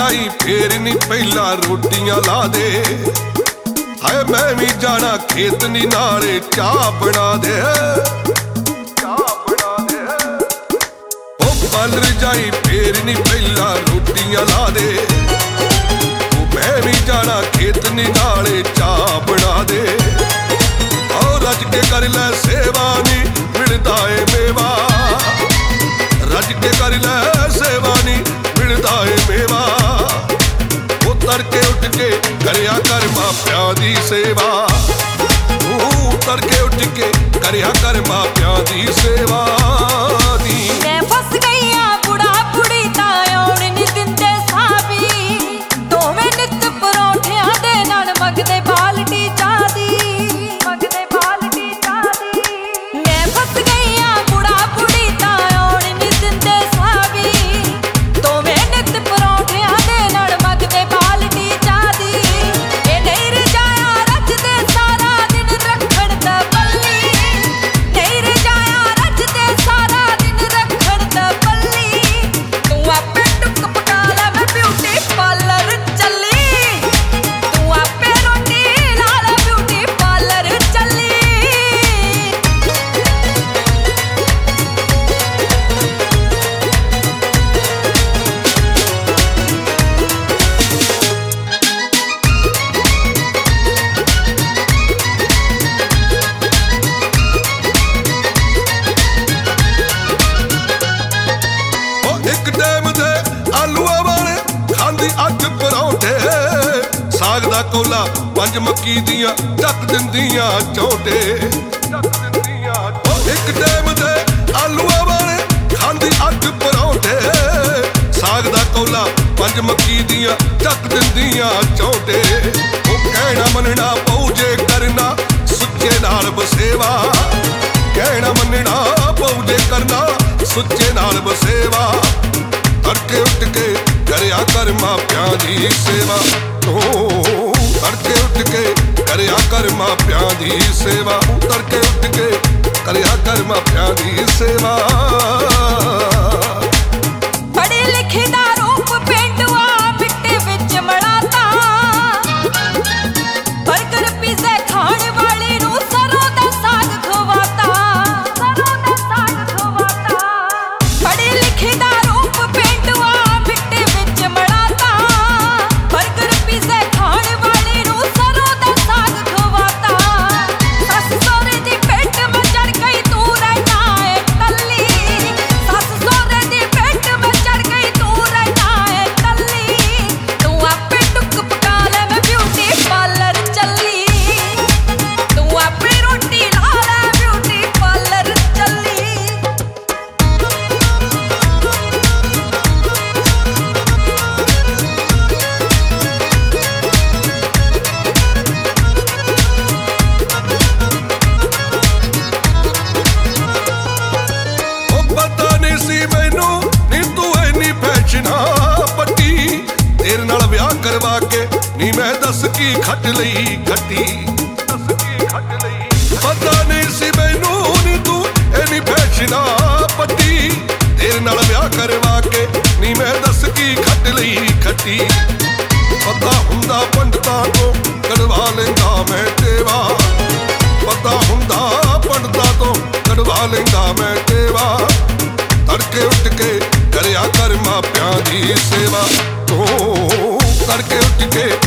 ਜਾਈ ਫੇਰ ਨੀ ਪਹਿਲਾਂ ਰੋਟੀਆਂ ਲਾ ਦੇ। ਹਾਏ ਮੈਂ ਵੀ ਜਾਣਾ ਖੇਤ ਨੀ ਨਾਲੇ ਚਾਹ ਬਣਾ ਦੇ, ਚਾਹ ਬਣਾ ਦੇ। ਉਹ ਪਾਲਰ ਜਾਈ ਫੇਰ ਨੀ ਪਹਿਲਾਂ ਰੋਟੀਆਂ ਲਾ ਦੇ। ਮੈਂ ਵੀ ਜਾਣਾ ਖੇਤ ਨੀ ਨਾਲੇ ਚਾਹ ਬਣਾ ਦੇ। ਔਰ ਰੱਜ ਕੇ ਕਰ ਲੈ ਸੇਵਾ ਨੀ ਮਿਲਦਾ ਏ ਮੇਵਾ, ਰੱਜ ਕੇ ਕਰ ਲੈ ਸੇਵਾ ਨੀ ਮਿਲਦਾ ਏ ਮੇਵਾ। ਉਹ ਤੜਕੇ ਉੱਠ ਕੇ ਕਰਿਆ ਕਰ ਮਾਪਿਆਂ ਦੀ ਸੇਵਾ, ਤੂੰ ਤੜਕੇ ਉੱਠ ਕੇ ਕਰਿਆ ਕਰ ਮਾਪਿਆਂ ਦੀ ਸੇਵਾ ਦੀ। ਮੈਂ ਫਸ ਗਈ ਆ ਬੁੜਾ ਬੁੜੀ ਤਾਂ ਆਉਣ ਨੀ ਦਿੰਦੇ ਸਾਬੀ, ਦੋਵੇਂ ਨਿੱਤ ਪਰੌਂਠਿਆਂ ਦੇ ਨਾਲ ਮੰਗਦੇ ਬਾਲਟੀ ਚਾਹ ਦੀ, ਮੰਗਦੇ ਬਾਲਟੀ ਚਾਹ ਦੀ। ਮੈਂ ਫਸ ਗਈ ਆ ਬੁੜਾ ਬੁੜੀ ਤਾਂ ਆਉਣ ਨੀ ਦਿੰਦੇ ਸਾਬੀ, ਦੋਵੇਂ ਨਿੱਤ ਪਰੌਂਠਿਆਂ ਦੇ ਨਾਲ ਮੰਗਦੇ ਬਾਲਟੀ ਚਾਹ ਦੀ। ਇਹ ਨਹੀਂ ਰਜਾਇਆ ਰੱਜਦੇ ਸਾਰਾ ਦਿਨ ਰੱਖਣ ਦਾ ਬੱਲੀ, ਨਹੀਂ ਰਜਾਇਆ ਰੱਜਦੇ ਸਾਰਾ ਦਿਨ ਰੱਖਣ ਦਾ ਬੱਲੀ। ਤੂੰ ਆਪੇ ਟੁੱਕ ਪਕਾ ਲੈ ਮੈਂ ਬਿਊਟੀ ਪਾਰਲਰ ਚੱਲੀ, ਤੂੰ ਆਪੇ ਰੋਟੀ ਲਾ ਲੈ ਬਿਊਟੀ ਪਾਰਲਰ ਚੱਲੀ। ਉਹ ਇੱਕ ਟਾਈਮ ਦੇ ਆਲੂਆਂ ਵਾਲੇ ਖਾਂਦੀ ਅੱਜ ਪਰੌਂਠੇ, ਸਾਗ ਦਾ ਕੋਲਾ ਪੰਜ ਮੱਕੀ ਦੀਆਂ ਚੱਕ ਦਿੰਦੀਆਂ ਝੋਟੇ, ਚੱਕ ਦਿੰਦੀਆਂ। ਉਹ ਇੱਕ ਟਾਈਮ ਦੇ ਆਲੂਆਂ ਵਾਲੇ ਖਾਂਦੀ ਅੱਜ ਪਰੌਂਠੇ, ਸਾਗ ਦਾ ਕੋਲਾ ਪੰਜ ਮੱਕੀ ਦੀਆਂ ਚੱਕ ਦਿੰਦੀਆਂ ਝੋਟੇ। ਉਹ ਕਹਿਣਾ ਮੰਨਣਾ ਪਊ ਜੇ ਕਰਨਾ ਸੁੱਚੇ ਨਾਲ ਬਸੇਵਾ, ਕਹਿਣਾ ਮੰਨਣਾ ਪਊ ਜੇ ਕਰਨਾ ਸੁੱਚੇ ਨਾਲ ਬਸੇਵਾ। ਤੜਕੇ ਉੱਠ ਕੇ ਕਰਿਆ ਕਰ ਮਾਪਿਆਂ ਦੀ ਸੇਵਾ, ਤੂੰ ਤੜਕੇ ਉੱਠ ਕੇ ਕਰਿਆ ਕਰ ਮਾਪਿਆਂ ਦੀ ਸੇਵਾ। ਤੜਕੇ ਉੱਠ ਕੇ ਕਰਿਆ ਕਰ ਮਾਪਿਆਂ ਦੀ ਸੇਵਾ। ਪੜ੍ਹੇ ਲਿਖੇ ਦਾ ਰੂਪ ਪੇਂਡੂਆ ਮਿੱਟੀ ਵਿੱਚ ਮੜਾਤਾ, ਬਰਗਰ ਪੀਜ਼ੇ ਖਾਣ ਵਾਲੀ ਨੂੰ ਸਰੋਂ ਦਾ ਸਾਗ ਖਵਾਤਾ, ਸਰੋਂ ਦਾ ਸਾਗ ਖਵਾਤਾ। ਪੜ੍ਹੇ ਲਿਖੇ ਦਾ ਰੂਪ ਪੇਂਡੂਆ ਮਿੱਟੀ ਵਿੱਚ ਮੜਾਤਾ, ਬਰਗਰ ਪੀਜ਼ੇ ਖਾਣ ਵਾਲੀ ਨੂੰ ਸਰੋਂ ਦਾ ਸਾਗ ਖਵਾਤਾ। ਸੱਸ ਸਹੁਰੇ ਦੀ ਪੇਟ ਮੈਂ ਚੜ ਗਈ ਤੂੰ ਰਹਿਣਾ ਏ ਕੱਲੀ, ਸੱਸ ਸਹੁਰੇ ਦੀ ਪੇਟ ਮੈਂ ਚੜ ਗਈ ਤੂੰ ਰਹਿਣਾ ਏ ਕੱਲੀ। ਤੂੰ ਆਪੇ ਟੁੱਕ ਪਕਾ ਲੈ ਮੈਂ ਬਿਊਟੀ ਪਾਰਲਰ ਚੱਲੀ, ਤੂੰ ਆਪੇ ਰੋਟੀ ਲਾ ਲੈ ਬਿਊਟੀ ਪਾਰਲਰ ਚੱਲੀ। ਉਹ ਪਤਾ ਨਹੀਂ ਸੀ ਮੈਨੂੰ ਨੀ ਤੂੰ ਇੰਨੀ ਫੈਸ਼ਨਾਂ ਪੱਟੀ, ਤੇਰੇ ਨਾਲ ਵਿਆਹ ਕਰਵਾ ਕੇ ਨੀ ਮੈਂ ਦੱਸ ਕੀ ਖੱਟ ਲਈ ਖੱਟੀ, ਦੱਸ ਕੀ ਖੱਟ ਲਈ। ਪਤਾ ਨਹੀਂ ਸੀ ਮੈਨੂੰ ਨੀ ਤੂੰ ਇੰਨੀ ਫੈਸ਼ਨਾਂ ਪੱਟੀ, ਤੇਰੇ ਨਾਲ ਵਿਆਹ ਕਰਵਾ ਕੇ ਨੀ ਮੈਂ ਦੱਸ ਕੀ ਖੱਟ ਲਈ ਖੱਟੀ। ਪਤਾ ਹੁੰਦਾ ਪੰਡਤਾਂ ਤੋਂ ਕਢਵਾ ਲੈਂਦਾ ਮੈਂ ਟੇਵਾ, ਪਤਾ ਹੁੰਦਾ ਪੰਡਤਾਂ ਤੋਂ ਕਢਵਾ ਲੈਂਦਾ ਮੈਂ ਟੇਵਾ। ਤੜਕੇ ਉੱਠ ਕੇ ਕਰਿਆ ਕਰ ਮਾਪਿਆਂ ਦੀ ਸੇਵਾ, ਤੂੰ ਤੜਕੇ ਉੱਠ ਕੇ